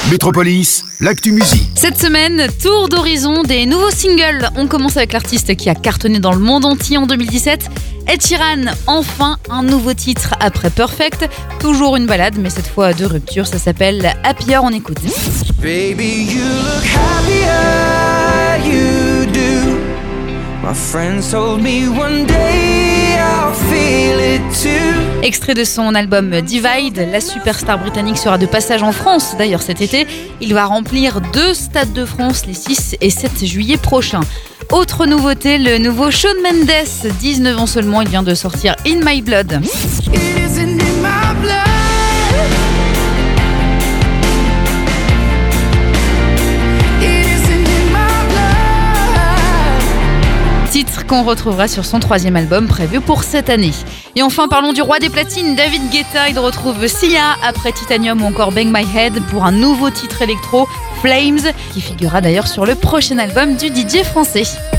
Métropolis, l'actu musique. Cette semaine, tour d'horizon des nouveaux singles. On commence avec l'artiste qui a cartonné dans le monde entier en 2017. Ed Sheeran, enfin un nouveau titre après Perfect. Toujours une balade, mais cette fois de rupture. Ça s'appelle Happier, on écoute. Baby, you look happier, you do. My friends told me one day I'll feel it too. Extrait de son album Divide, la superstar britannique sera de passage en France d'ailleurs cet été. Il va remplir 2 stades de France les 6 et 7 juillet prochains. Autre nouveauté, le nouveau Shawn Mendes, 19 ans seulement, il vient de sortir In My Blood. It isn't in my blood. It isn't in my blood. Titre qu'on retrouvera sur son 3e album prévu pour cette année. Et enfin, parlons du roi des platines, David Guetta. Il retrouve Sia après Titanium ou encore Bang My Head pour un nouveau titre électro, Flames, qui figurera d'ailleurs sur le prochain album du DJ français.